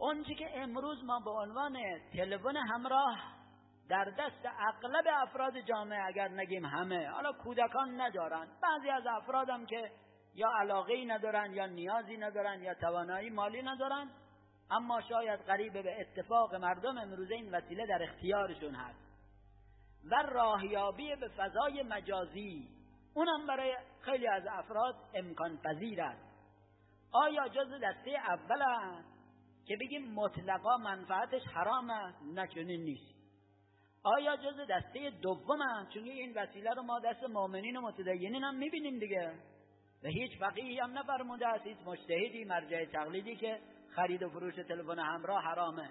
اونچه که امروز ما به عنوان تلفن همراه در دست اغلب افراد جامعه، اگر نگیم همه، حالا کودکان ندارن، بعضی از افرادم که یا علاقه‌ای ندارن یا نیازی ندارن یا توانایی مالی ندارن، اما شاید قریب به اتفاق مردم امروزه این وسیله در اختیارشون هست و راهیابی به فضای مجازی اونم برای خیلی از افراد امکان پذیر است. آیا جز دسته اول است که بگیم مطلقا منفعتش حرام است؟ نه، چنین نیست. آیا جز دسته دوم است؟ چون این وسیله رو ما دست مؤمنین و متدینین هم میبینیم دیگه، و هیچ فقیهی هم نفرموده است، هیچ مجتهدی مرجع تقلیدی که خرید و فروش تلفن همراه حرامه.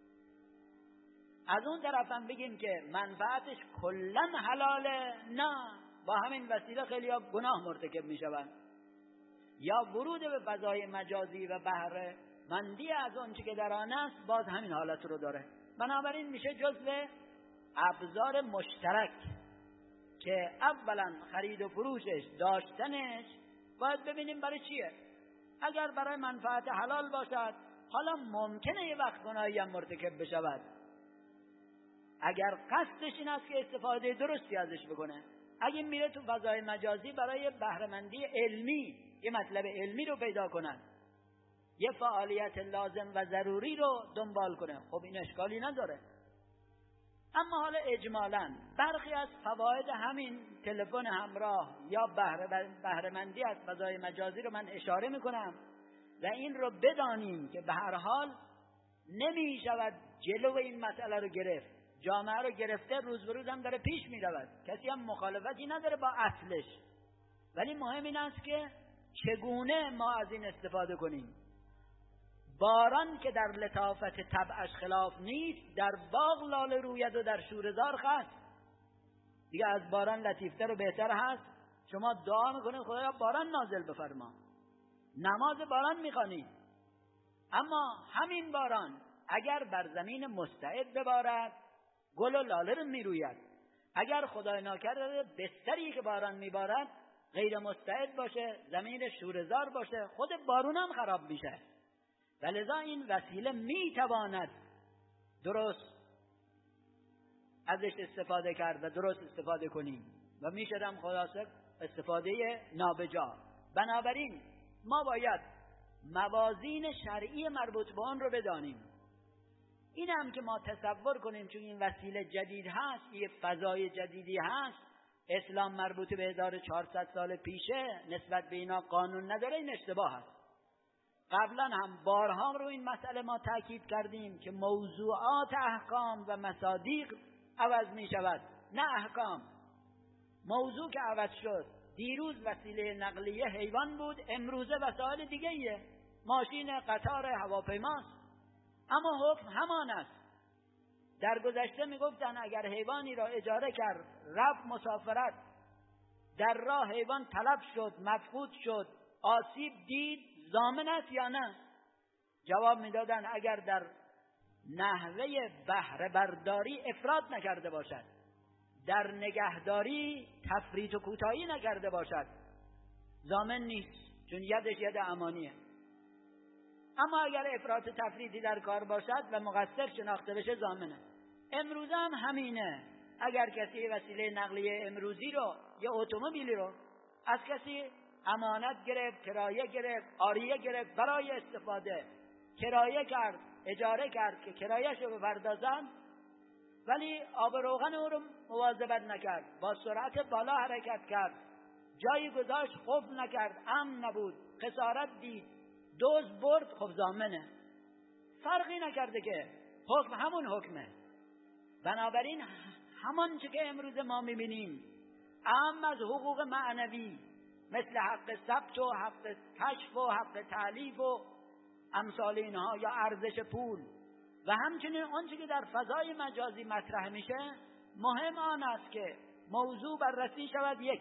از اون طرف هم بگیم که منفعتش کلاً حلاله، نه، با همین وسیله خیلی ها گناه مرتکب میشوند. یا ورود به فضای مجازی و بهره مندی از اون چی که در آن است باز همین حالت رو داره. بنابراین میشه جزو ابزار مشترک که اولا خرید و فروشش، داشتنش باید ببینیم برای چیه. اگر برای منفعت حلال باشد، حالا ممکنه یه وقت گناهی هم مرتکب بشود اگر قصدش این است که استفاده درستی ازش بکنه. اگه میره تو فضای مجازی برای بهره‌مندی علمی، یه مطلب علمی رو پیدا کنن، یه فعالیت لازم و ضروری رو دنبال کنه، خب این اشکالی نداره. اما حالا اجمالاً برخی از فواید همین تلفن همراه یا بهره‌مندی از فضای مجازی رو من اشاره میکنم و این رو بدانیم که به هر حال نمی شود جلو این مسئله رو گرفت. جامعه رو گرفته، روز به روز هم داره پیش می رود، کسی هم مخالفتی نداره با اصلش، ولی مهم این است که چگونه ما از این استفاده کنیم. باران که در لطافت طبعش خلاف نیست، در باغ لاله روید و در شوره‌زار خس. دیگه از باران لطیفتر و بهتر هست؟ شما دعا میکنید خدایا باران نازل بفرما، نماز باران میخوانید، اما همین باران اگر بر زمین مستعد ببارد گل و لاله رو میروید. اگر خدای ناکرده بستری که باران میبارد غیر مستعد باشه، زمین شوره‌زار باشه، خود بارون هم خراب میشه. ولذا این وسیله میتواند درست ازش استفاده کرد و درست استفاده کنیم و میشدم خلاصه استفاده نابجا. بنابراین ما باید موازین شرعی مربوط به آن رو بدانیم. این هم که ما تصور کنیم چون این وسیله جدید هست، یه فضای جدیدی هست، اسلام مربوط به 1400 سال پیشه، نسبت به اینا قانون نداره، این اشتباه هست. قبلا هم بارها رو این مسئله ما تاکید کردیم که موضوعات احکام و مصادیق عوض می شود، نه احکام. موضوع که عوض شد، دیروز وسیله نقلیه حیوان بود، امروزه وسایل دیگه ایه، ماشین، قطار، هواپیماست، اما حکم همان است. در گذشته می گفتن اگر حیوانی را اجاره کرد، رفت مسافرت، در راه حیوان تلف شد، مفقود شد، آسیب دید، ضامن است یا نه؟ جواب میدادن اگر در نحوه بهره برداری افراط نکرده باشد، در نگهداری تفریط و کوتاهی نکرده باشد، ضامن نیست، چون یدش ید امانیه. اما اگر افراط و تفریطی در کار باشد و مقصر شناخته بشه، ضامنه. امروز هم همینه. اگر کسی وسیله نقلیه امروزی رو یا اتومبیلی رو از کسی امانت گرفت، کرایه گرفت، عاریه گرفت، برای استفاده کرایه کرد، اجاره کرد که کرایه‌ش رو بپردازن، ولی آب روغن او رو مواظبت نکرد، با سرعت بالا حرکت کرد، جایی گذاشت قفل نکرد، امن نبود، خسارت دید، دزد برد، خب ضامنه. فرقی نکرده که حکم همون حکمه. بنابراین همان چه که امروز ما میبینیم، اهم از حقوق معنوی مثل حق ثبت و حق کشف و حق تعلیف و امثال اینها، یا ارزش پول، و همچنین آنچه که در فضای مجازی مطرح میشه، مهم آن است که موضوع بررسی شود، یک،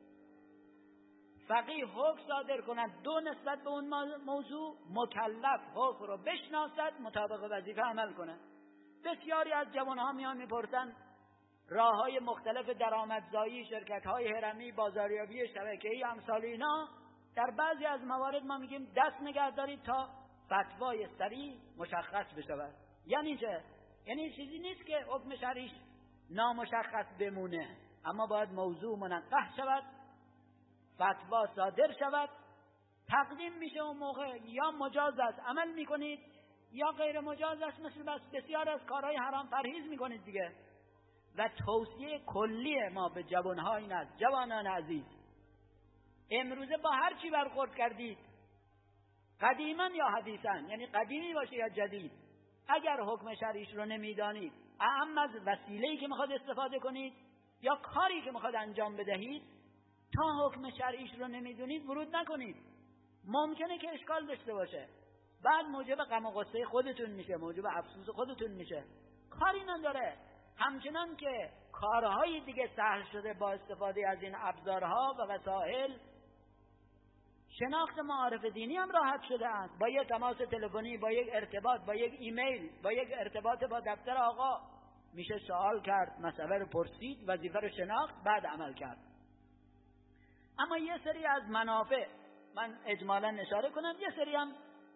فقیه حکم صادر کند، دو، نسبت به اون موضوع مکلف حکم رو بشناسد، مطابق وظیفه عمل کند. بسیاری از جوانها میان میپرسن راههای مختلف درآمدزایی، شرکت‌های هرمی، بازاریابی شبکه‌ای، امثال اینا. در بعضی از موارد ما میگیم دست نگه دارید تا فتوای سریع مشخص بشود. یعنی چه؟ یعنی چیزی نیست که حکم شرعیش نامشخص بمونه، اما باید موضوع منقح شود، فتوا صادر شود، تقدیم میشه اون موقع یا مجاز است عمل میکنید یا غیر مجاز است، مثل بسیار از کارهای حرام پرهیز میکنید دیگه. و توصیه کلی ما به جوانها این است: جوانان عزیز، امروزه با هر چی برخورد کردید، قدیما یا حدیثا، یعنی قدیمی باشه یا جدید، اگر حکم شرعیش رو نمیدانید، اهم از وسیله‌ای که میخواد استفاده کنید یا کاری که میخواد انجام بدهید، تا حکم شرعیش رو نمیدونید ورود نکنید. ممکنه که اشکال داشته باشه، بعد موجب غم و غصه خودتون میشه، موجب افسوس خودتون میشه. کاری نداره. همچنان که کارهای دیگه سهل شده با استفاده از این ابزارها و وسایل، شناخت معارف دینی هم راحت شده است. با یک تماس تلفنی، با یک ارتباط، با یک ایمیل، با یک ارتباط با دفتر آقا میشه سوال کرد، مسئله رو پرسید، وظیفه رو شناخت، بعد عمل کرد. اما یه سری از منافع من اجمالا اشاره کنم، یه سری هم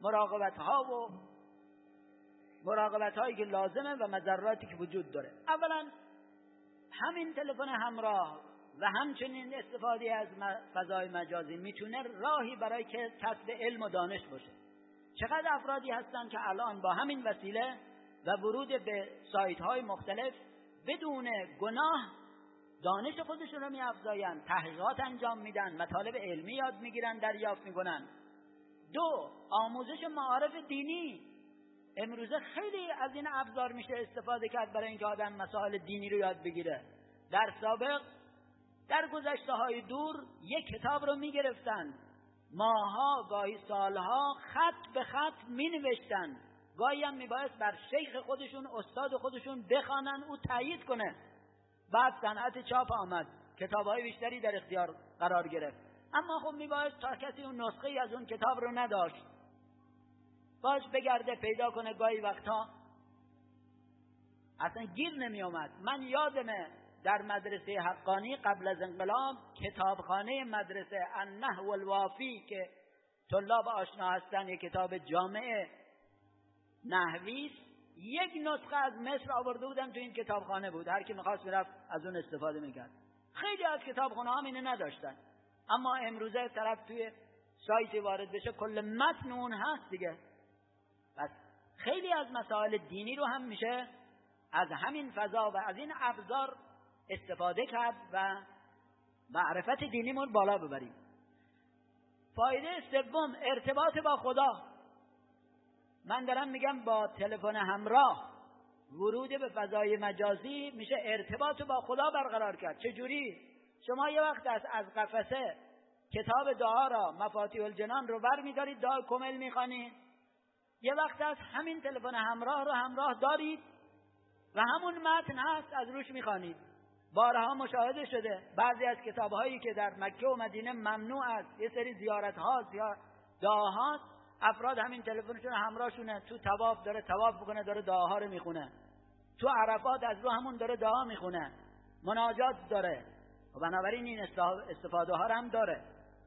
مراقبت هایی که لازمه و مضراتی که وجود داره. اولا همین تلفن همراه و همچنین استفاده از فضای مجازی میتونه راهی برای که کسب علم و دانش باشه. چقدر افرادی هستن که الان با همین وسیله و ورود به سایت های مختلف بدون گناه دانش خودشون رو می‌افزایند، تحقیقات انجام میدن، مطالب علمی یاد میگیرن، دریافت میکنن. دو، آموزش معارف دینی. امروزه خیلی از این ابزار میشه استفاده کرد برای اینکه آدم مسائل دینی رو یاد بگیره. در سابق، در گذشته‌های دور، یک کتاب رو میگرفتن، ماها گاهی سالها خط به خط مینوشتن، گاهی هم میبایست بر شیخ خودشون، استاد خودشون بخوانن، او تایید کنه. بعد صنعت چاپ آمد، کتاب‌های بیشتری در اختیار قرار گرفت، اما خب میبایست تا کسی اون نسخه‌ای از اون کتاب رو نداشت باش بگرده پیدا کنه. گاهی وقتا اصلا گیر نمی اومد. من یادمه در مدرسه حقانی قبل از انقلاب، کتابخانه مدرسه النحو الوافی که طلاب آشنا هستن، یک کتاب جامع نحوی، یک نسخه از مصر آورده بودن تو این کتابخانه بود، هر کی می‌خواست میرفت از اون استفاده می‌کرد. خیلی از کتابخانه‌ها هم اینو نداشتن، اما امروزه طرف توی سایتی وارد بشه کل متن اون هست دیگه. پس خیلی از مسائل دینی رو هم میشه از همین فضا و از این ابزار استفاده کرد و معرفت دینیمون بالا ببریم. فایده سوم، ارتباط با خدا. من دارم میگم با تلفن همراه ورود به فضای مجازی میشه ارتباط با خدا برقرار کرد. چجوری؟ شما یه وقت از قفسه کتاب دعا را، مفاتیح الجنان رو برمی‌دارید، دعا کامل می‌خوانید. یه وقت از همین تلفن همراه رو همراه دارید و همون متن هست، از روش می‌خوانید. بارها مشاهده شده بعضی از کتاب‌هایی که در مکه و مدینه ممنوع است، یه سری زیارت‌ها یا دعاها، افراد همین تلفنشون همراهشونه، تو طواف داره طواف میکنه، داره دعاها رو میخونه، تو عرفات از رو همون داره دعا میخونه، مناجات داره. و بنابراین این استفاده ها هم داره.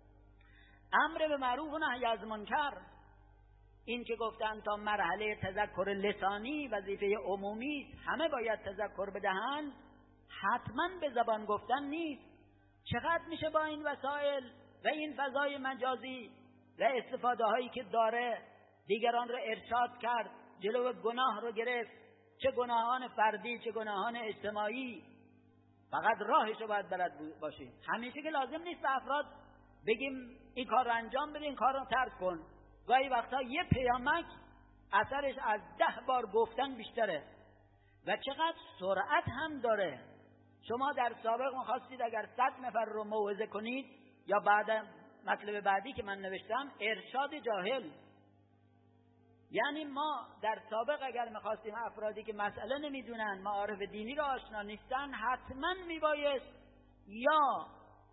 امر به معروف و نهی از منکر، این که گفتن تا مرحله تذکر لسانی وظیفه عمومی است، همه باید تذکر بدهند، حتما به زبان گفتن نیست. چقدر میشه با این وسایل و این فضای مجازی و استفاده هایی که داره دیگران رو ارشاد کرد، جلو گناه رو گرفت، چه گناهان فردی چه گناهان اجتماعی. فقط راهش رو باید بلد باشیم. همیشه که لازم نیست به افراد بگیم این کار رو انجام بده، این کار رو ترک کن. گاهی وقتا یه پیامک اثرش از 10 بار گفتن بیشتره و چقدر سرعت هم داره. شما در سابق می‌خواستید اگر 100 نفر رو موعظه کنید، یا بعد مطلب بعدی که من نوشتم ارشاد جاهل، یعنی ما در سابق اگر می‌خواستیم افرادی که مسئله نمیدونن، معارف دینی رو آشنا نیستن، حتما میبایست یا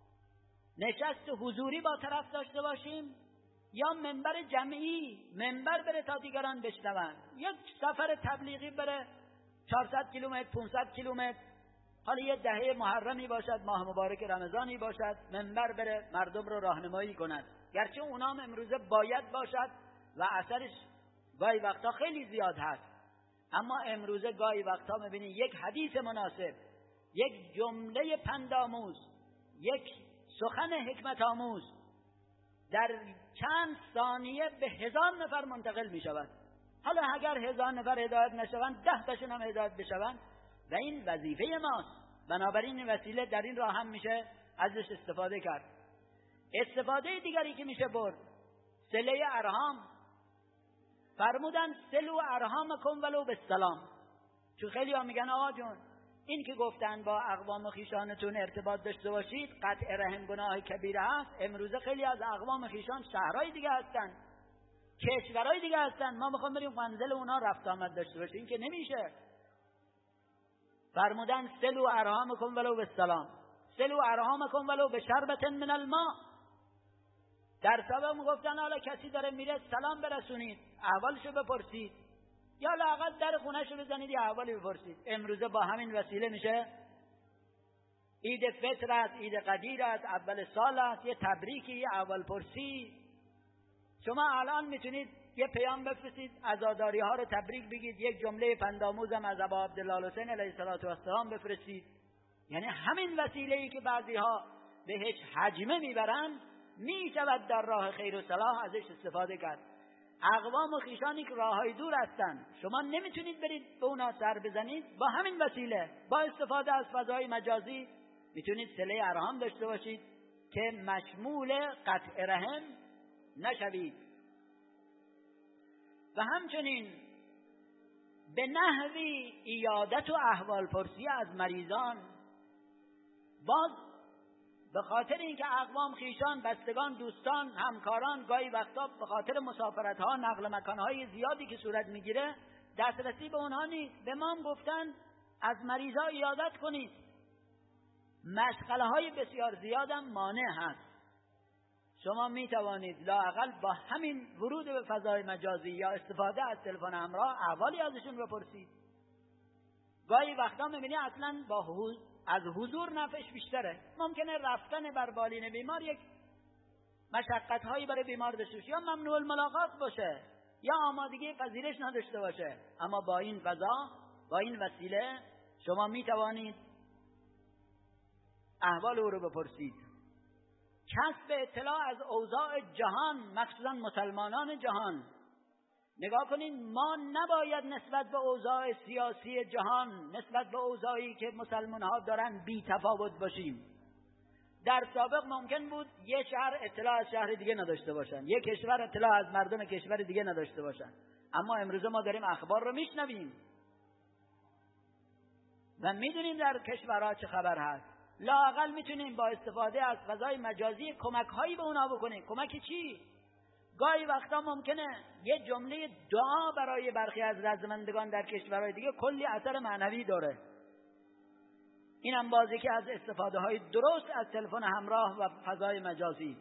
نشست حضوری با طرف داشته باشیم یا منبر جمعی، منبر بره تا دیگران بشنون، یک سفر تبلیغی بره 400 کیلومتر 500 کیلومتر، حالا یه دهه محرمی باشد، ماه مبارک رمضانی باشد، منبر بره مردم رو راهنمایی کند. گرچه اونام امروزه باید باشد و اثرش گاهی وقتا خیلی زیاد هست، اما امروزه گاهی وقتا میبینی یک حدیث مناسب، یک جمله پندآموز، یک سخن حکمت آموز در چند ثانیه به 1000 نفر منتقل میشود. حالا اگر 1000 نفر هدایت نشوند، 10 تاشون هم هدایت بشوند و این وظیفه ماست. بنابراین این وسیله در این راه هم میشه ازش استفاده کرد. استفاده دیگری که میشه برد، صله ارحام. فرمودن سلو ارحامکم ولو بالسلام. چون خیلی ها میگن آقا جون این که گفتن با اقوام خویشانتون ارتباط داشته باشید قطع رحم گناه کبیره هست، امروزه خیلی از اقوام خویشان شهرهای دیگه هستن، کشورهای دیگه هستن، ما میخوام بریم منزل اونا رفت آمد داشته باشیم، این که نمیشه. فرمودن سلو ارحامکم ولو بالسلام، سلو ارحامکم ولو بشربة من الماء. در سبب گفتن حالا کسی داره میره سلام برسونید، احوالشو بپرسید، یا لااقل در خونهشو بزنید یا احوالی بپرسید. امروزه با همین وسیله میشه عید فطر است، عید قدیر است، اول سال است، یه تبریکی، یه احوال پرسی. شما الان میتونید یه پیام بفرستید، عزاداری ها رو تبریک بگید، یک جمله پندآموزم از ابا عبدالله الحسین علیه السلام بفرستید. یعنی همین وسیله‌ای که بعضی ها بهش حجمه میبرن میشود در راه خیر و صلاح ازش استفاده کرد. اقوام و خویشانی که راههای دور هستن، شما نمیتونید برید به اونا سر بزنید، با همین وسیله، با استفاده از فضای مجازی میتونید صله ارحام داشته باشید که مشمول قطع رحم نشوید. و همچنین به نحوی عیادت و احوال پرسی از مریضان، باز به خاطر اینکه اقوام خویشان، بستگان، دوستان، همکاران گاهی وقتا به خاطر مسافرت ها، نقل مکان های زیادی که صورت میگیره دسترسی به اونها نیست، به ما هم گفتن از مریضا عیادت کنید. مشغله های بسیار زیادم مانع هست. شما می توانید لااقل با همین ورود به فضای مجازی یا استفاده از تلفن همراه احوالی ازشون بپرسید. گاهی وقتا میبینی اصلا از حضور نفعش بیشتره. ممکنه رفتن بر بالین بیمار یک مشقت هایی برای بیمار داشته باشه، یا ممنوع الملاقات باشه، یا آمادگی پذیرش نداشته باشه، اما با این فضا، با این وسیله شما می توانید احوال او رو بپرسید. کسب اطلاع از اوضاع جهان، مخصوصا مسلمانان جهان. نگاه کنید، ما نباید نسبت به اوضاع سیاسی جهان، نسبت به اوضاعی که مسلمان ها دارن بی تفاوت باشیم. در سابق ممکن بود یه شهر اطلاع از شهر دیگه نداشته باشن، یه کشور اطلاع از مردم کشور دیگه نداشته باشن، اما امروزه ما داریم اخبار رو میشنویم و میدونیم در کشورها چه خبر هست. لااقل میتونیم با استفاده از فضای مجازی کمک هایی به اونا بکنیم. کمک چی؟ گاهی وقتا ممکنه یه جمله دعا برای برخی از رزمندگان در کشورهای دیگه کلی اثر معنوی داره. اینم بازی که از استفاده های درست از تلفن همراه و فضای مجازی.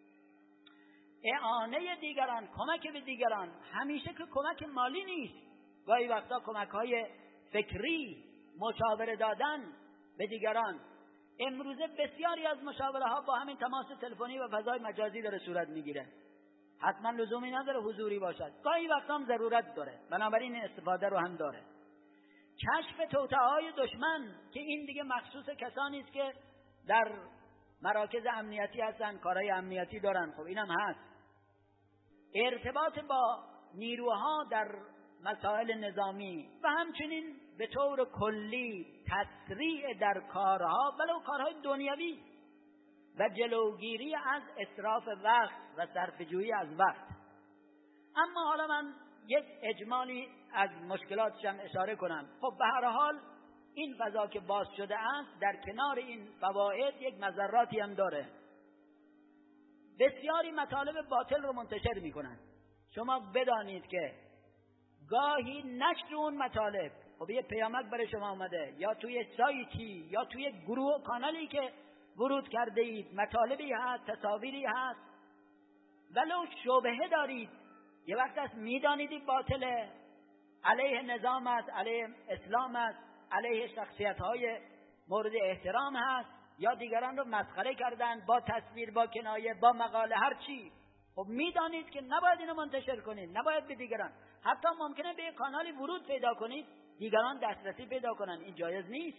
اعانه دیگران، کمک به دیگران، همیشه که کمک مالی نیست، گاهی وقتا کمک های فکری، مشاوره دادن به دیگران. امروزه بسیاری از مشاوره ها با همین تماس تلفنی و فضای مجازی داره صورت میگیره. حتما لزومی نداره حضوری باشد، گاهی وقتا هم ضرورت داره، بنابراین استفاده رو هم داره. کشف توطئه‌های دشمن، که این دیگه مخصوص کسانی است که در مراکز امنیتی هستن، کارهای امنیتی دارن، خب اینم هست. ارتباط با نیروها در مسائل نظامی و همچنین به طور کلی تسریع در کارها، ولو کارهای دنیوی، و جلوگیری از اسراف وقت و صرفه‌جویی از وقت. اما حالا من یک اجمالی از مشکلاتشم اشاره کنم. خب به هر حال این فضا که باز شده است، در کنار این فواید یک مضراتی هم داره. بسیاری مطالب باطل رو منتشر میکنن. شما بدانید که گاهی نشر اون مطالب، خب یه پیامک برای شما اومده، یا توی سایتی یا توی گروه و کانالی که ورود کرده اید، مطالبی هست، تصاویری هست، ولو شبهه دارید، یه وقت است میدانید باطله، علیه نظام است، علیه اسلام است، علیه شخصیت های مورد احترام هست، یا دیگران رو مسخره کردن با تصویر، با کنایه، با مقاله، هر چی، خب میدانید که نباید اینو منتشر کنید، نباید به دیگران، حتی ممکنه به کانالی ورود پیدا کنید دیگران دسترسی پیدا کنن، این جایز نیست.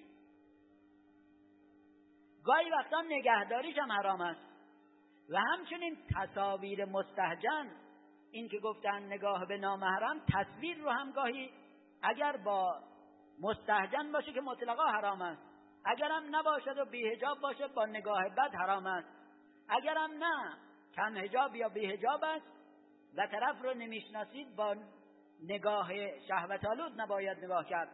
گاهی وقتا نگهداریش هم حرام است. و همچنین تصاویر مستهجن، این که گفتن نگاه به نامحرم، تصویر رو هم گاهی اگر با مستهجن باشه که مطلقا حرام است، اگرم نباشد و بی حجاب باشه با نگاه بد حرام است، اگرم نه کم حجاب یا بی حجاب است و طرف رو نمیشناسید با نگاه شهوت آلود نباید نگاه کرد.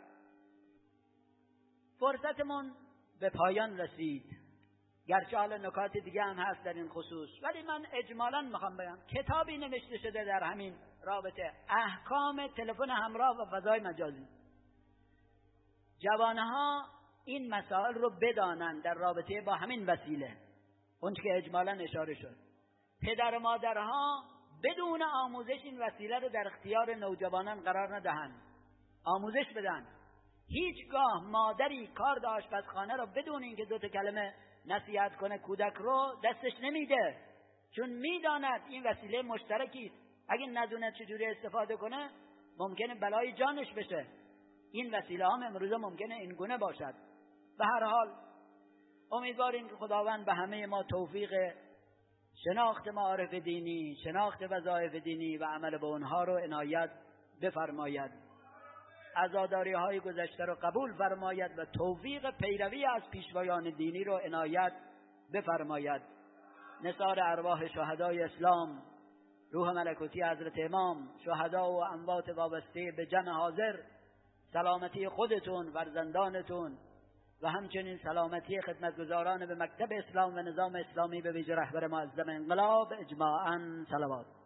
فرصتمون به پایان رسید، گرچه حالا نکات دیگه هم هست در این خصوص، ولی من اجمالاً میخوام بگم کتابی نوشته شده در همین رابطه، احکام تلفن همراه و فضای مجازی. جوانها این مسائل رو بدانن در رابطه با همین وسیله، اون که اجمالاً اشاره شد. پدر و مادرها بدون آموزش این وسیله رو در اختیار نوجوانان قرار ندهند، آموزش بدن. هیچگاه مادری کار آشپزخانه رو بدون اینکه دو تا کلمه نصیحت کنه کودک رو دستش نمیده، چون میداند این وسیله مشترکی است، اگه ندونه چجوری استفاده کنه ممکنه بلای جانش بشه. این وسیله هم امروزه ممکنه این گونه باشد. به هر حال امیدواریم که خداوند به همه ما توفیق شناخت معارف دینی، شناخت وظایف دینی و عمل به اونها رو عنایت بفرماید، عزاداری های گذشته رو قبول فرماید و توفیق پیروی از پیشوایان دینی رو عنایت بفرماید. نثار ارواح شهدای اسلام، روح ملکوتی حضرت امام، شهدا و اموات وابسته به جمع حاضر، سلامتی خودتون، فرزندانتون و همچنین سلامتی خدمتگزاران به مکتب اسلام و نظام اسلامی به ویژه رهبر معظم انقلاب اجماعاً صلوات.